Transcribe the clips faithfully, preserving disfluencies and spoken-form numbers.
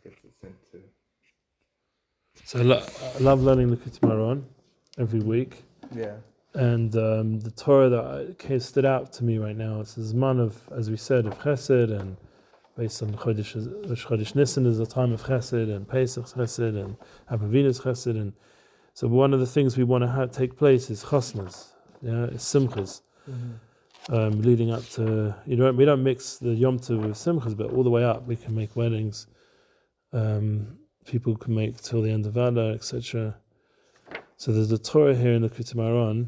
gets it sent to. So I, lo- I love learning the Likutei Moharan every week. Yeah. And um, the Torah that came, stood out to me right now is the Zman of, as we said, of Chesed, and based on Chodesh, Rosh Chodesh Nisan is a time of Chesed, and Pesach's Chesed, and Abavinas Chesed, and so one of the things we want to have take place is Chasnas, yeah, it's Simchas, Mm-hmm. um, leading up to, you know, we don't mix the Yom Tov with Simchas, but all the way up we can make weddings, um, people can make till the end of Adar, et cetera. So there's a Torah here in the Likutei Moharan.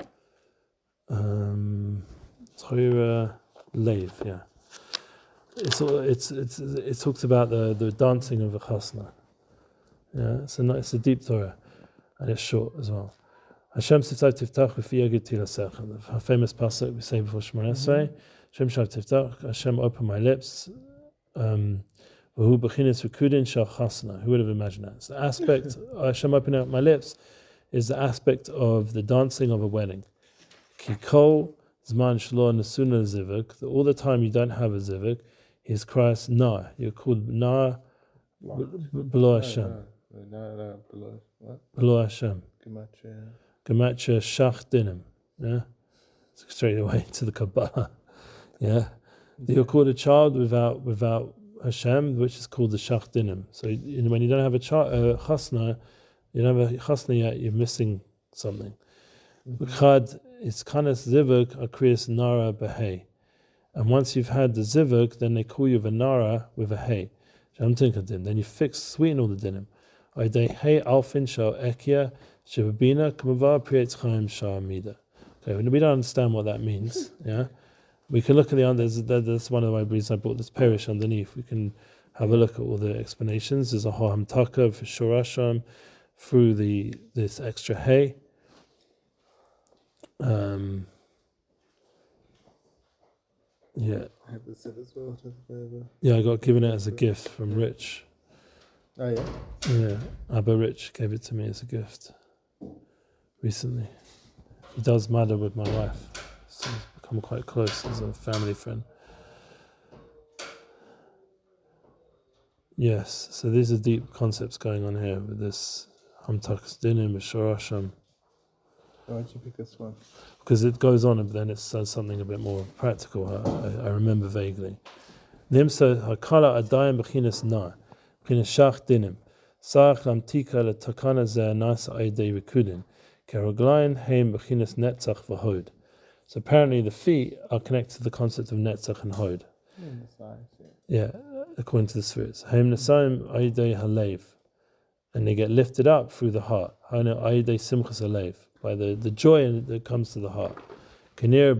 Um, Torah Leiv, yeah. It's it's it's it talks about the, the dancing of a chasna. Yeah, it's a nice, it's a deep Torah, and it's short as well. Hashem sitzai tiftach v'fi yagid tilasech. The famous pasuk we say before Shemona Esrei. Hashem shav tiftach. Hashem open my lips. Um, V'hu b'chinas v'kudin shal chasna. Who would have imagined that? It's the aspect Hashem opening up my lips is the aspect of the dancing of a wedding. Kikol zman shlo nesuna zivuk. All the time you don't have a zivuk, His Christ na. You're called na below Hashem. No, no, below what? Below Hashem. Gematria. Gematria shach dinim. Yeah, straight away to the Kabbalah. Yeah, you're called a child without without Hashem, which is called the shach dinim. So you know, when you don't have a child, a chasna, you don't have a chasna yet. You're missing something. Chad is kanas zivuk akriyas nara behei, and once you've had the zivuk, then they call you vanara with a hey. Then you fix sweeten all the dinim. Hey alfin shal ekia shababina kamavar priyetz chaim sha'amida. Okay, we don't understand what that means. Yeah, we can look at the under. That's one of my reasons I brought this parish underneath. We can have a look at all the explanations. There's a hamtaka for shorasham through the this extra hay. Um, yeah. I have this as well. Yeah, I got given it as a gift from Rich. Oh yeah. Yeah, Abba Rich gave it to me as a gift recently. He does matter with my wife, so he's become quite close as a family friend. Yes, so these are deep concepts going on here with this Hamtakas Dinim, Shorasham. Why did you pick this one? Because it goes on, but then it says something a bit more practical. I, I, I remember vaguely. Nimsa hakala adayim b'chinas na, b'chinas shach dinim, sarach lamtika letakana zeh nasa aydei rikudin, keroglayin heim b'chinas netzach v'hod. So apparently the feet are connected to the concept of netzach and hod. In the size, yeah. yeah, according to the spheres. Heim nasayim aydei halev, and they get lifted up through the heart. Hana aydei simchas halev. By the, the joy that comes to the heart. Through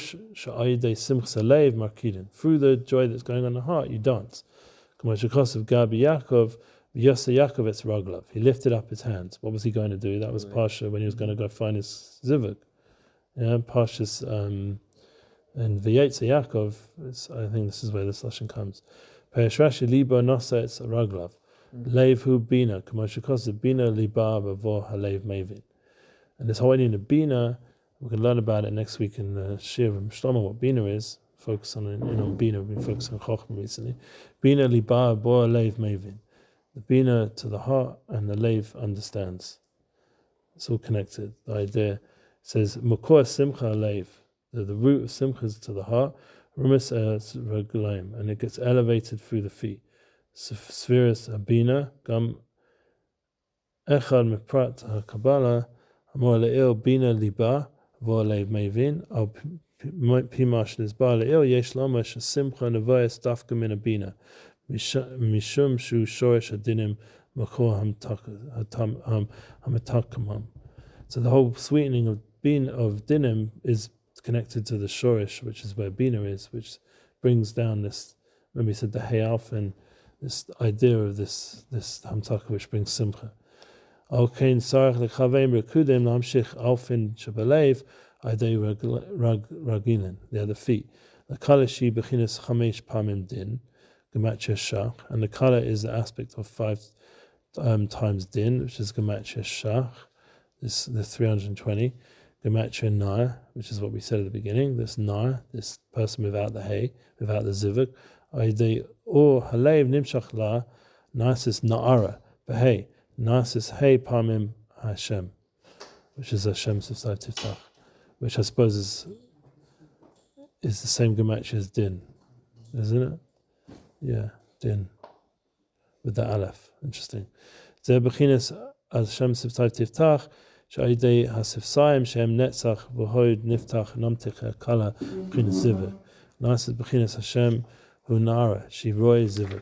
the joy that's going on in the heart, you dance. Of Gabi Yaakov, Yosef Yaakov it's Raglav. He lifted up his hands. What was he going to do? That was Pasha when he was going to go find his Zivuk. Yeah, Pasha's um, and Vayetze Yaakov, I think this is where this lesson comes. Pe'eshrashi liba nosa it's Raglav. Leiv hu bina, Kamashikos bina liba bavo halev mevin. And this whole idea of Bina, we can learn about it next week in the Shir of Shlomo, what Bina is. Focus on, you know, Bina, we've been focusing on Chochmah recently. Bina liba bo leiv mevin. The Bina to the heart and the leiv understands. It's all connected. The idea says, Mokor simcha leiv. The, the root of simcha is to the heart. Rumis es regulaim. And it gets elevated through the feet. Spheres Bina, gam echad meprat ha-kabbalah, Amor le'il bina liba v'olev mevin al pimash nizba le'il yesh lomash simcha nevoyes dafka min abina mishum shu shoresh adinim makor hamatakamam. So the whole sweetening of bin of dinim is connected to the shoresh, which is where bina is, which brings down this. When we said the hayalf and this idea of this this hamtaka, which brings simcha. Okay, sarach lechavim rekudim namshich alfin shabalev adei ragilin. They are the feet. The kalashi bechinas chamesh pamim din gematria shach, and the kala is the aspect of five um, times din, which is gematria shach. This the three hundred and twenty. Gematria nar, which is what we said at the beginning. This nar, this person without the hay, without the zivuk. Adei or halev nimshach la Nasis Na'ara, Behei, Nasis Hey Pamim Hashem, which is Hashem Sifsai Tiftach, which I suppose is is the same gematria as Din, isn't it? Yeah, Din, with the Aleph. Interesting. Zeh Bechinas Hashem Sifsai Tiftach, Sha'idei HaSifsaim Shem Netzach V'hoid Niftach Namtich Kala Bechinas Zivik. Nasis Bechinas Hashem Hu Na'ara, Shiroi Zivik.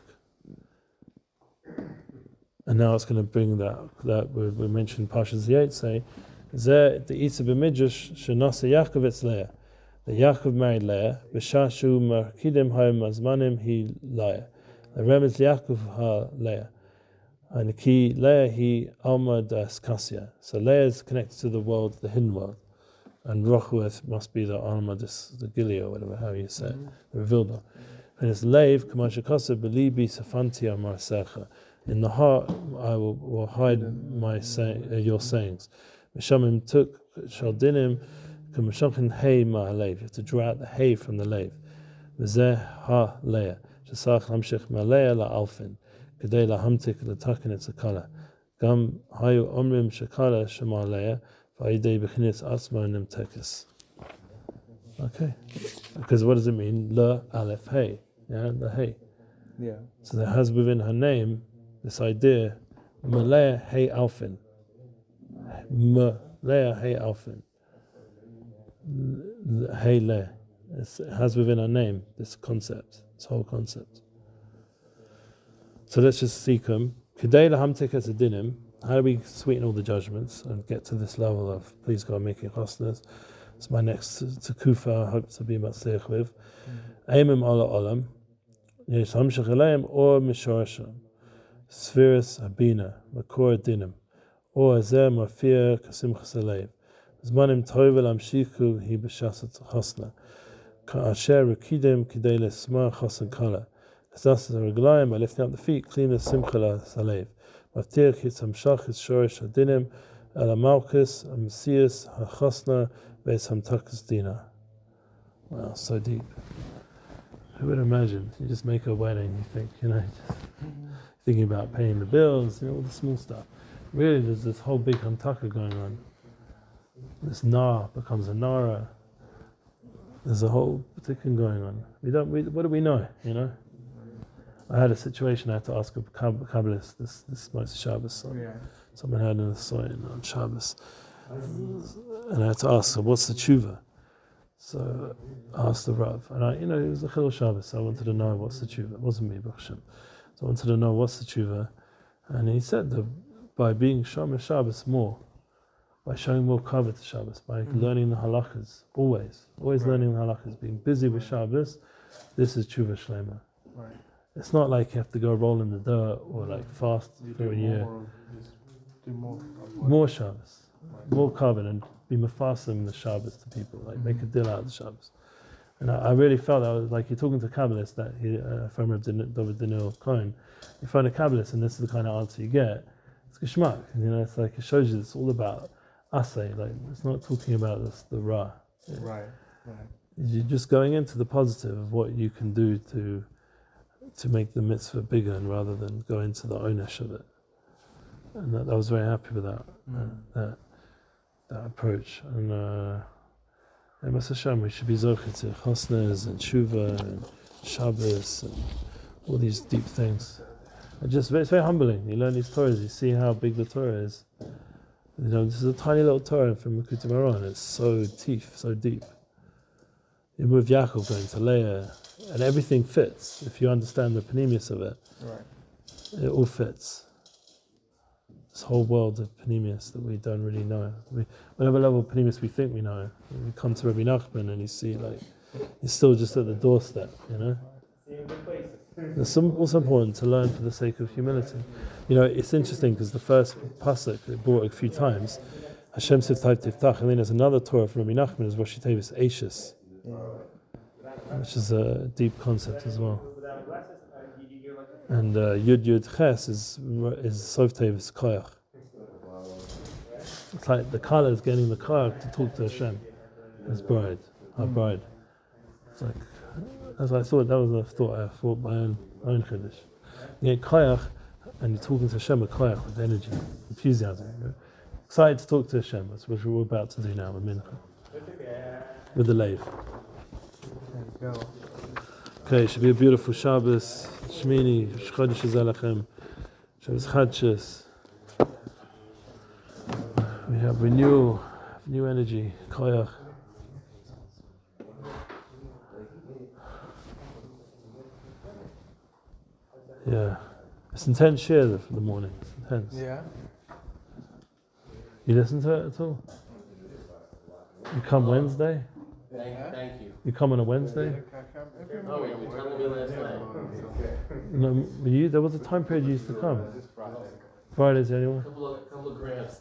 And now it's going to bring that that we, we mentioned Parshas Yeit say, Zeh the Itza b'midrash shenasa Yaakov etz Leah. The Yaakov married Leah. B'shashu markidim ha'im azmanim he Leah. The remez Yaakov ha Leah. And the key Leah he Alma das Kasya. So Leah is connected to the world, the hidden world, and Rochueth must be the Alma das the Gilead or whatever how you say it, the revealed one. And it's Leiv Kamashakasa Belibi Safanti Amar Secha. In the heart, I will, will hide my say, uh, your sayings. Mishamim took shaldinim, kamashachin hay ma'alev. You have to draw out the hay from the lave. V'zeh ha leah. Shesach lamshich ma'aleah la'alfin. Kedei lahamtik l'takin et zakala. Gam hayu omrim shekala shema leah. V'ayidei b'chinis atzma nim tekis. Okay. Because what does it mean? La aleph hay. Yeah, the hay. Yeah. So that has within her name this idea, Malaya Hey Alfin. Malaya Hey Alfin. Hey Le. It has within her name this concept, this whole concept. So let's just seek them. Kidei lahamtik as a dinim. How do we sweeten all the judgments and get to this level of please God making chosnas? It's my next tekufa I hope to be matzliach with. Aimim ala olam. Yesh hamshach aleim or mishorasham. Spheres Habina, Makor Dinim, or Azer Mafia Kasimchas Alev. Zmanim Toivel Amshiku Hi B'Shasat Chosna. Ka'asher Rekidim Kidei Lesma Chosan Kala. Kasas Reglaim by lifting up the feet, clean the Simchala Salev. Maftir Hitz Hamshach Hitz Shorish Hadinim, Alamalkis, Amsias, Hachosna, Beis Hamtakas Dina. Wow, so deep. Who would imagine? You just make a wedding, you think, you know, just thinking about paying the bills, you know, all the small stuff. Really, there's this whole big hamtaka going on. This na becomes a nara. There's a whole tikkun going on. We don't. We, what do we know? You know. I had a situation. I had to ask a kabbalist this this most Shabbos. So Yeah. someone had an assignment on Shabbos, and I had to ask her, "What's the tshuva?" So I asked the Rav, and I, you know, it was a Chilul Shabbos. So I wanted to know what's the tshuva. It wasn't me, Baruch Hashem. So I wanted to know what's the tshuva, and he said that by being Shomer Shabbos more, by showing more kavod to Shabbos, by mm-hmm. learning the halachas, always, always right. learning the halachas, being busy with Shabbos, this is tshuva shlema. Right. It's not like you have to go roll in the dirt or like fast you for a year. More, do more, more Shabbos, right. more kavod, and be mefasim the Shabbos to people, like mm-hmm. make a deal out of the Shabbos. And I, I really felt that I was like you're talking to a Kabbalist that he, uh, from David Daniel Cohen, you find a Kabbalist and this is the kind of answer you get. It's geschmack, you know. It's like it shows you it's all about asay. Like it's not talking about this, the ra. Right, right. You're just going into the positive of what you can do to to make the mitzvah bigger, and rather than go into the onesh of it. And that, I was very happy with that mm. uh, that that approach. And. Uh, And Hashem, we should be zocher to chosnes and tshuva and Shabbos and all these deep things. And just it's very humbling. You learn these Torahs, you see how big the Torah is. You know, this is a tiny little Torah from Mekutim Aron. It's so deep, so deep. You move Yaakov going to Leah, and everything fits if you understand the panemius of it. Right. It all fits. This whole world of panemius that we don't really know. We, whatever level of panemius we think we know, we come to Rabbi Nachman and you see like he's still just at the doorstep, you know. It's some, also important to learn for the sake of humility. You know, it's interesting because the first pasuk it brought a few times, Hashem Sivtayv Tiftach, and then there's another Torah from Rabbi Nachman is Rosh Tevis Eishis, which is a deep concept as well. And uh, Yud Yud Ches is is Sof Tevis Koyach. It's like the Kala is getting the Koyach to talk to Hashem, his bride, our bride. It's like, as I thought, that was a thought I thought my own, my own Chiddush. You get Koyach, and you're talking to Hashem with koyach, with energy, enthusiasm. You're excited to talk to Hashem. That's what we're about to do now with Mincha, with the Leiv. There you go. Okay, it should be a beautiful Shabbos, Shmini, Chodesh Zalachem, Shabbos Chadshus. We have renewal, new energy, koyach. Yeah, it's intense share for the morning. It's intense. Yeah. You listen to it at all? You come Wednesday? Thank, thank you. You come on a Wednesday? Oh, wait, you were telling me last night. No, were you? There was a time period you used to come. Fridays, anyone? Couple of, couple of grams.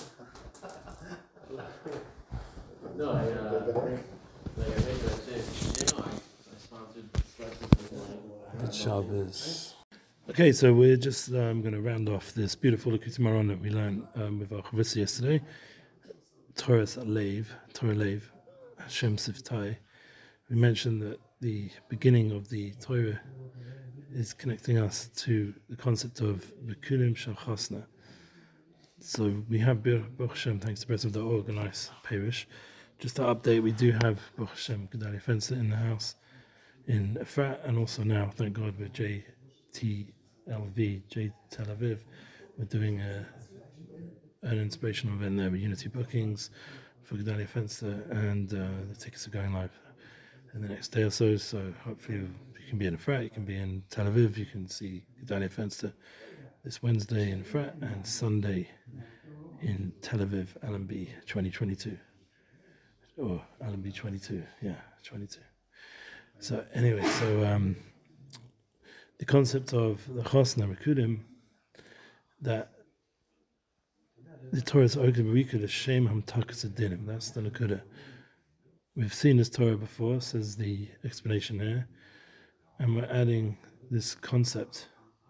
No, I, uh, like I think that's it. You know, I, I sponsored breakfast this morning. Good Shabbos. Okay, so we're just um, going to round off this beautiful Likutei Moharan that we learned um, with our Chavrusa yesterday. Torah Leiv, Torah Leiv, Hashem Siftai. We mentioned that the beginning of the Torah is connecting us to the concept of Bikulim Shel Chosna. So we have Baruch Hashem, thanks to the rest of the organized parish. Just to update, we do have Baruch Hashem Gedalia Fenster in the house in Efrat, and also now, thank God, with J T L V, J Tel Aviv, we're doing a, an inspirational event there with Unity Bookings for Gedalia Fenster, and uh, the tickets are going live in the next day or so. So hopefully you can be in Efrat, you can be in Tel Aviv, you can see Gedalia Fenster this Wednesday in Efrat and Sunday in Tel Aviv, L M B twenty twenty-two. Or L M B twenty-two, yeah, twenty-two. So anyway, so um, the concept of the Chosna Rikudim, that the Torah is Oged B'Rikud Hashem Hamtakas Adinim. That's the Nakuda. We've seen this Torah before, says the explanation here, and we're adding this concept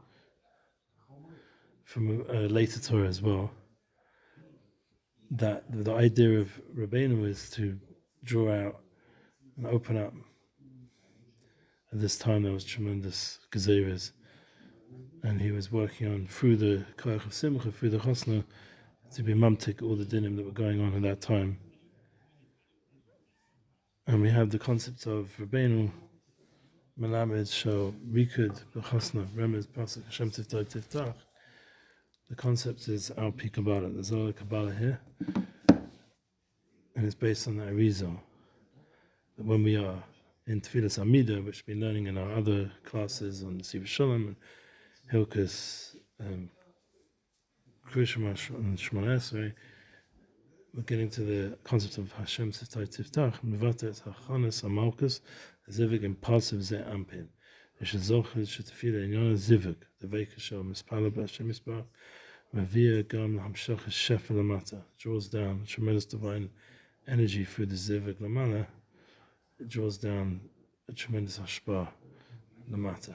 from a later Torah as well, that the idea of Rabbeinu is to draw out and open up. At this time there was tremendous gezeres, and he was working on, through the Koyach of Simcha, through the Chosna, to be mamtik all the dinim that were going on at that time. And we have the concept of Rabbeinu Melamed Shel Rikud B'Chosna Remez Pasuk Hashem Tiftach Tiftach. The concept is Al Pi Kabbalah. There's all the Kabbalah here, and it's based on the Arizal. That when we are in Tfilas Amida, which we've been learning in our other classes on Siva Shalom and Hilkus, um, Krishma and Shemona Esrei, we're getting to the concept of Hashem Siftach Tiftach, Mivatet HaChanas HaMalkus, Zivik Impulsive Ze Ampin. Yeshazochid Shetafila Inyana Zivik, the Veikashel Mispala B'Hashem Mispach, Mavia Gam Hamshach Shefa Lamata, draws down tremendous divine energy through the Zivik Lamala. It draws down a tremendous hashpah Lamata.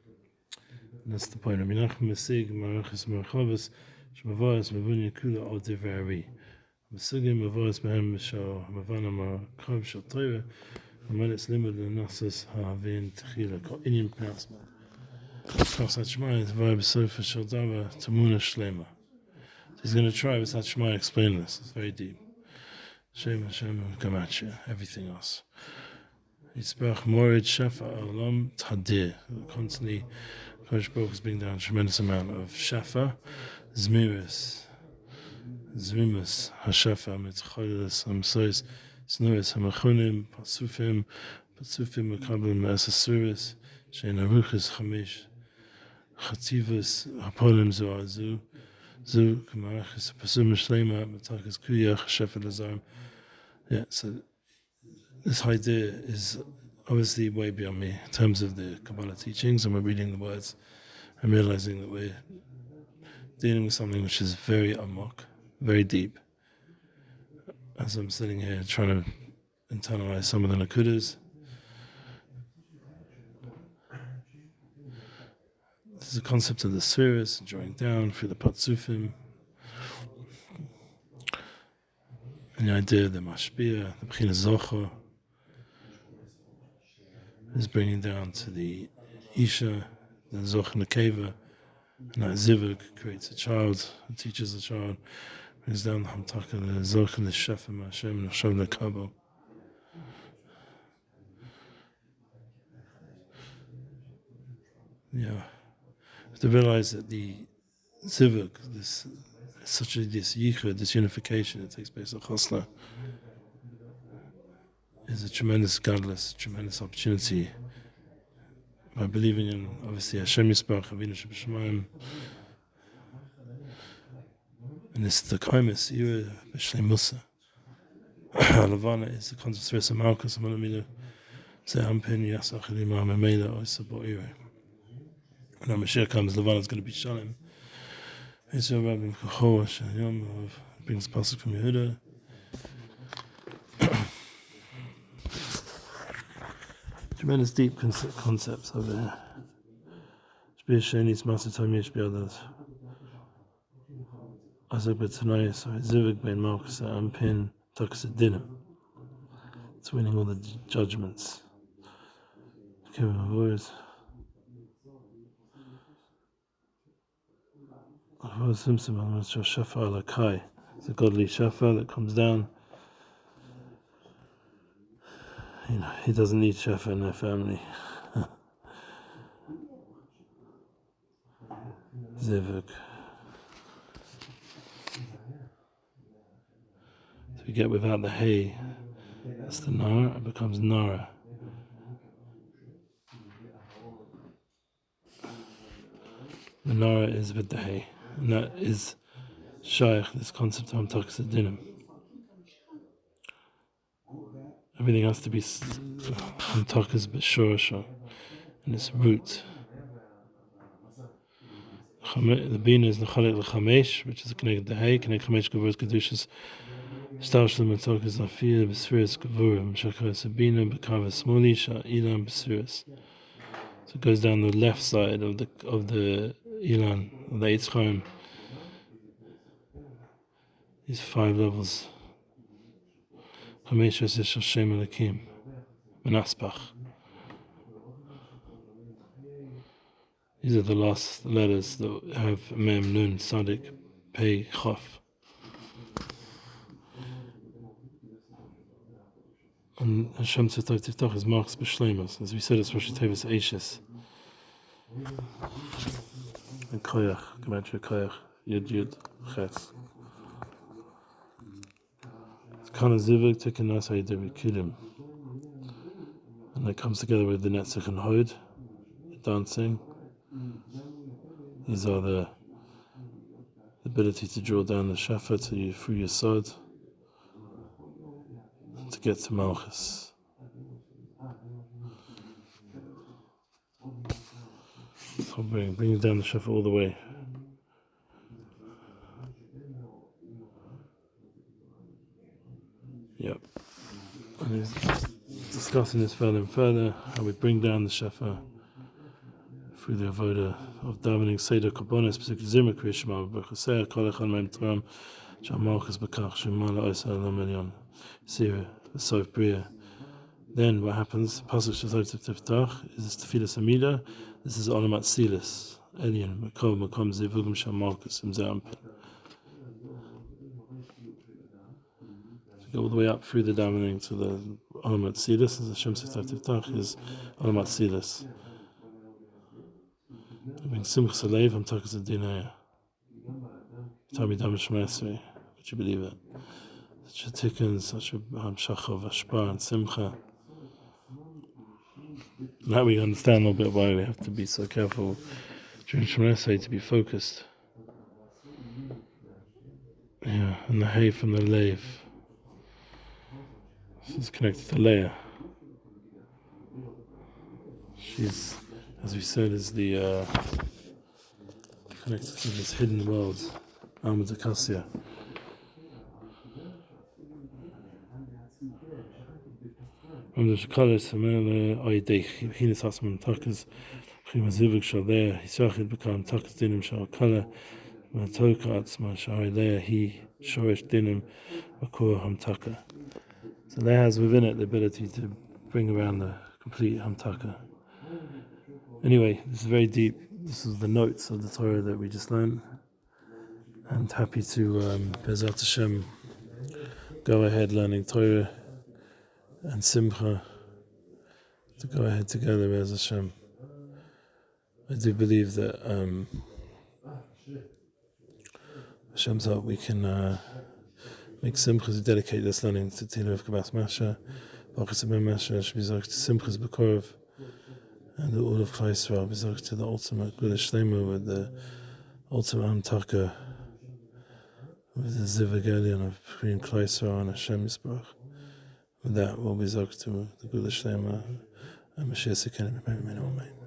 And that's the point. Minach Mesig Marachis Marchavas Shmavoras Mavunya Kula Al Divari. Mesugim Mavoras Mehem Mishal Mavana Marchav Shal Torah. And when it's limited in Nasas Havin Techila, called Indian pronouncement. Chasat Shmai, the vibe Sofa Shaldava, Tamuna Shlema. He's going to try with Sat Shmai explain this. It's very deep. Shem Hashem Gamacha, everything else. Yitzbach Morid Shafa Olam Tadir. Constantly, Kodesh Baruch is bringing down a tremendous amount of Shafa, Zmiris, Zrimus, Hashafa, Mitzcholis, Amsois, Snuris, Hamachunim, Patsufim, Patsufim, Makabim, Asasuris, Shein Aruchis, Chamish, Chativus, Hapolim, Zoar, Zu, Zu, Kamarachis, Pasum, Shlema, Matakas, Kuyach, Shefa, Lazarm. Yeah, so this idea is obviously way beyond me in terms of the Kabbalah teachings, and we're reading the words and realizing that we're dealing with something which is very amok, very deep. As I'm sitting here trying to internalize some of the nakudas, this is a concept of the spheres drawing down through the patsufim, and the idea of the mashpia, the b'china zocha, is bringing down to the isha, the zocha nekeva, And that zivug creates a child, and teaches a child, brings down the hamtaka, the zoch and the shefem Hashem, and Hashem the kabo. Yeah, you have to realize that the zivug, this such a this yichud, this unification that takes place at Chosla, is a tremendous godless, tremendous opportunity. By believing in obviously Hashem Yisparach, Avinu Sheb'Shamayim, and this the kaimis, you B'Shlei Musa. Alavana is the concept of Sresa Malkus, Amalamilu, Zehampin, Yasach, Elimah, Memela, Oysa Bo'ire. When Mashiach comes, Lavana is going to be Shalem. Yisrael Rabbim Kachoa, Shayom, brings pasuk from Yehuda. Tremendous deep concept, concepts over there. Shbir Sheni's Master Tom Yishbi others. Azak Betanaya, so Zivik Ben Malkus, Ampin, Takas Dinim. It's winning all the judgments. Kevin Avoid. Avoid Simpson, I'm going to show Shafar Lakai. It's a godly Shafar that comes down. You know, he doesn't need Shafa in their family. Zivuk. So we get without the hay, that's the Nara, it becomes Nara. The Nara is with the hay, and that is Shaykh, this concept of Hamtakas Dinim. Everything has to be Hamtakas B'Shorasha, and its root. The Bina is Nachalik L'Chamesh, which is connected to Hay, connected to Chamesh Gavur's Kedushas, Staush L'Matokas Afir, B'Sfiris Gavurim, Shakar Sabina, B'Kava Smoli, Sha'ilan B'Sfiris. So it goes down the left side of the of the Ilan, of the Eitz Chaim. These five levels. Chamesh is Hashem Elokim, Menaspach. These are the last letters that have Mem, Nun, Sadik, Pei, Chaf. And Hashem Tzitov Tiftach is Marks B'Shleimus. As we said, it's Rosh Tevis Eishes. And Koyach, Gematria Koyach, Yud Yud, Ches. It's kind of Zivik, Tikkun Nasai Devi Kilim. And that comes together with the Netzach and Hod, the dancing. These are the, the ability to draw down the shafa to you through your sod to get to Malchus. So bring bring down the shafa all the way. Yep. And he's discussing this further and further, how we bring down the shafa through the avoda of davening seder kabbalah, specifically zimmer kriyishma b'chaseh kol echad me'em toram shamalchus b'kach shemala oisa lo milyon sira v'sof bria. Then what happens? Pasuk shazot tiftach is this tefillas amida. This is olamat silas elyon makol makom zivugim shamalchus imzampin. So go all the way up through the davening to the olamat silas. As Hashem says tiftach is olamat silas. Being Simchas Alev, I'm talking to Dinaya. Tami Dam Shemesri, would you believe it? Such a tikkun, such a Hamshach of Ashpa and Simcha. Now we understand a little bit why we have to be so careful during Shemesri to be focused. Yeah, and the hay from the Lev. This is connected to Leah. She's, as we said, is the uh, connected to this hidden world, Alma Akasya. From the Shekalis, Samela, Oidei, Hinis Asman Takas, Chimazivik Shalea, Hisachid become Takas Dinim Shalkala, Matokats, Masharilea, he, Shorish Dinim, Makur Hamtaka. So Leah has within it the ability to bring around the complete Hamtaka. Anyway, this is very deep, this is the notes of the Torah that we just learned, and happy to um, Bezat Hashem go ahead learning Torah and Simcha to go ahead together, Bez Hashem. I do believe that um, Hashem's help we can uh, make Simcha to dedicate this learning to Tina of Kabas Masha, Bachas Ben Masha, Shbizak to Simchas Bekorov, and all of Klal Yisrael, Bizarre to the ultimate Gula Shlema with the ultimate Amtaka, with the Zivagelion of Korean Klal Yisrael and Hashem Yisbarach. With that, we'll be Bizarre to the Gula Shlema and Mashiach Sekene B'Menu Amen.